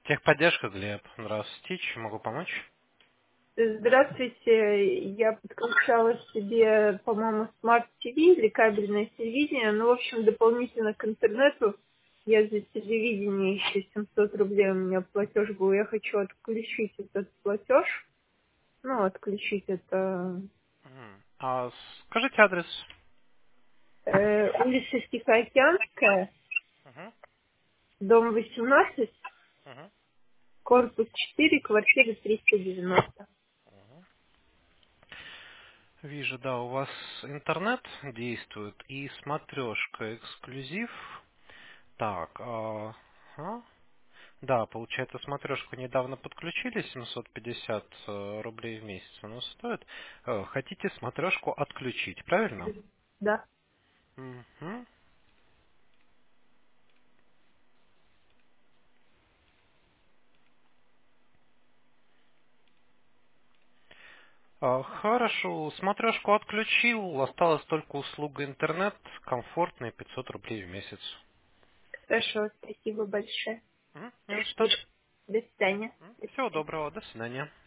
Техподдержка, Глеб. Здравствуйте, чем могу помочь? Здравствуйте, я подключала себе, по-моему, смарт-ТВ или кабельное телевидение, ну, в общем, дополнительно к интернету я за телевидение еще 700 рублей у меня платеж был, я хочу отключить этот платеж, ну, отключить это Скажите адрес. улица Тихоокеанская, Мгм, дом 18, мгм. корпус 4, квартира 390. Вижу, да, у вас интернет действует и смотрешка эксклюзив. Так, да, получается, смотрешку недавно подключили, 750 рублей в месяц она стоит. Хотите смотрешку отключить, правильно? Да, Мгм. Хорошо, смотрешку отключил, осталась только услуга интернет, комфортные 500 рублей в месяц. хорошо, спасибо большое. Не за что. До свидания. Всего доброго, до свидания.